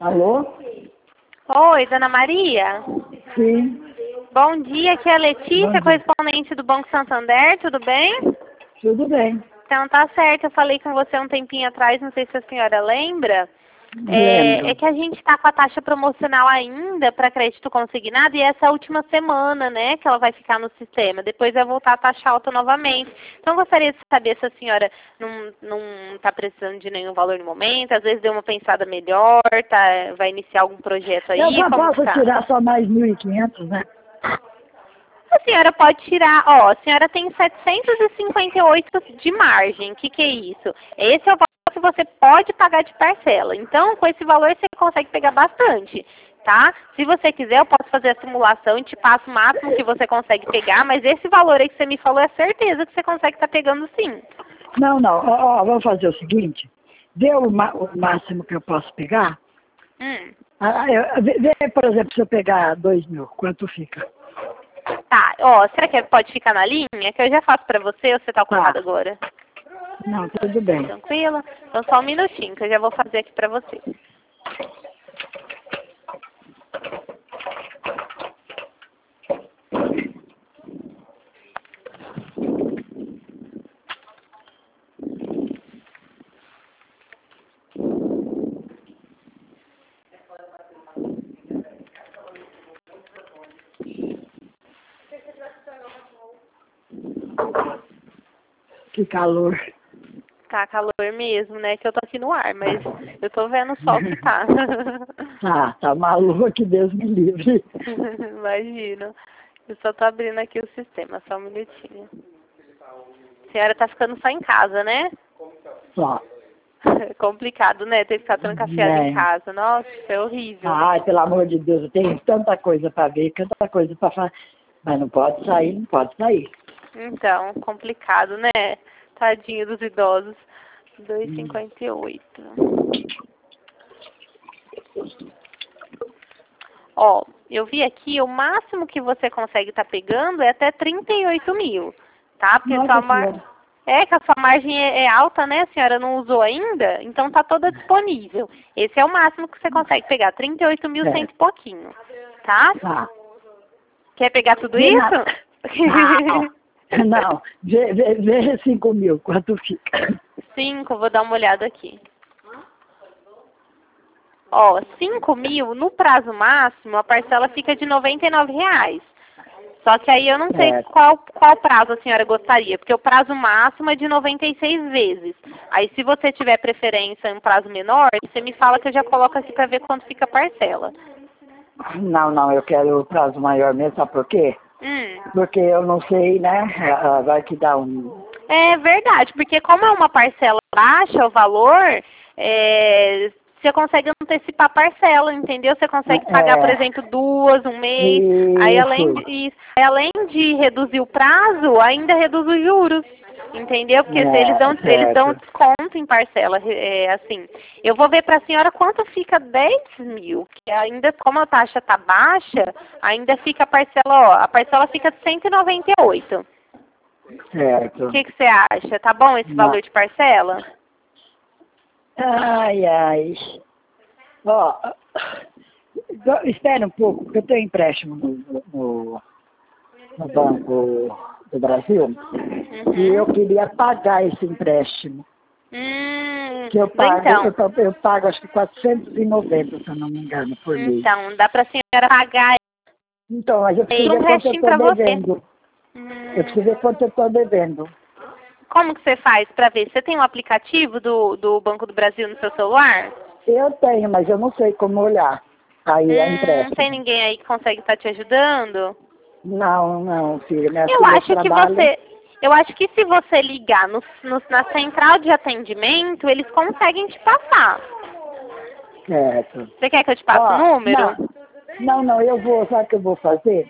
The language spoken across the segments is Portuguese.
Alô? Oi, Dona Maria. Sim. Bom dia, aqui é a Letícia, Bom dia. correspondente do Banco Santander, tudo bem? Tudo bem. Então tá certo, eu falei com você um tempinho atrás, não sei se a senhora lembra. Lembro. É que a gente está com a taxa promocional ainda para crédito consignado e essa é a última semana, né, que ela vai ficar no sistema. Depois vai voltar a taxa alta novamente. Então, eu gostaria de saber se a senhora não está precisando de nenhum valor no momento, às vezes deu uma pensada melhor, vai iniciar algum projeto aí, Eu só como posso está? tirar só mais 1.500, né? A senhora pode tirar, ó, a senhora tem 758 de margem. O que é isso? Esse é o valor que você pode pagar de parcela. Então, com esse valor você consegue pegar bastante, tá? Se você quiser, eu posso fazer a simulação e te passo o máximo que você consegue pegar, mas esse valor aí que você me falou é certeza que você consegue estar pegando sim. Não, não. Ó, vamos fazer o seguinte. Vê o máximo que eu posso pegar. Vê, por exemplo, se eu pegar 2.000, quanto fica? Tá, ó, será que pode ficar na linha? Que eu já faço pra você ou você tá ocupado agora? Não, tudo bem. Tranquila? Então só um minutinho que eu já vou fazer aqui pra você. Que calor. Tá calor mesmo, né? Que eu tô aqui no ar, mas eu tô vendo o sol que tá. Tá maluco, que Deus me livre. Imagina. Eu só tô abrindo aqui o sistema, só um minutinho. A senhora tá ficando só em casa, né? Só. Complicado, né? Ter que ficar trancafiada em casa. Nossa, é horrível. Ai, pelo amor de Deus, eu tenho tanta coisa para ver, tanta coisa para fazer. Mas não pode sair, não pode sair. Então, complicado, né? Tadinho dos idosos. 2,58. Ó, eu vi aqui, o máximo que você consegue estar pegando é até 38 mil, tá? Porque que a sua margem é alta, né? A senhora não usou ainda, então tá toda disponível. Esse é o máximo que você consegue pegar, 38.100 e pouquinho, tá? Tá. Quer pegar tudo isso? Não, vê 5.000, quanto fica? 5, vou dar uma olhada aqui. Ó, 5.000, no prazo máximo, a parcela fica de R$ 99,00. Só que aí eu não sei qual prazo a senhora gostaria, porque o prazo máximo é de 96 vezes. Aí se você tiver preferência em um prazo menor, você me fala que eu já coloco aqui para ver quanto fica a parcela. Não, eu quero o prazo maior mesmo, sabe por quê? Porque eu não sei, né, vai que dá um... É verdade, porque como é uma parcela baixa o valor, você consegue antecipar a parcela, entendeu? Você consegue pagar, por exemplo, 2, um mês. Aí além de reduzir o prazo, ainda reduz os juros. Entendeu? Porque eles dão desconto em parcela, assim. Eu vou ver para a senhora quanto fica 10.000, que ainda, como a taxa está baixa, ainda fica a parcela fica de 198. Certo. O que você acha? Tá bom esse valor de parcela? Ai. Ó, espera um pouco, porque eu tenho empréstimo no Banco do Brasil. E eu queria pagar esse empréstimo. Que eu pago acho que 490, se eu não me engano, por mês. Então, dá pra senhora pagar então, mas eu preciso ver quanto eu estou devendo. Eu preciso ver quanto eu estou devendo. Como que você faz para ver? Você tem um aplicativo do Banco do Brasil no seu celular? Eu tenho, mas eu não sei como olhar. Aí é empréstimo. Não tem ninguém aí que consegue estar te ajudando? Não, filha. Eu acho que se você ligar na central de atendimento, eles conseguem te passar. Certo. Você quer que eu te passe o número? Não, eu vou, sabe o que eu vou fazer?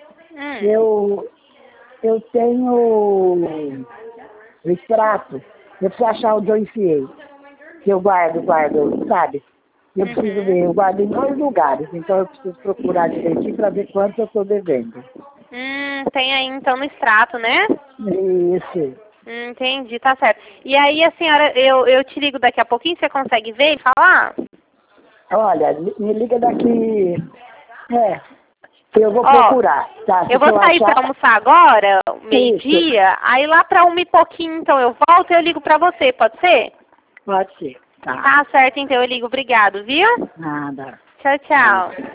Eu tenho o extrato. Eu preciso achar onde eu enfiei. Que eu guardo, sabe? Eu preciso ver, eu guardo em 2 lugares. Então eu preciso procurar direitinho para ver quanto eu estou devendo. Tem aí então no extrato, né? Isso. Entendi, tá certo. E aí a senhora, eu te ligo daqui a pouquinho, você consegue ver e falar? Olha, me liga daqui... eu vou procurar, tá? Eu vou sair pra almoçar agora, meio-dia, aí lá pra 1 e pouquinho, então eu volto e eu ligo pra você, pode ser? Pode ser, tá. Tá certo, então eu ligo. Obrigado, viu? Nada. Tchau, tchau.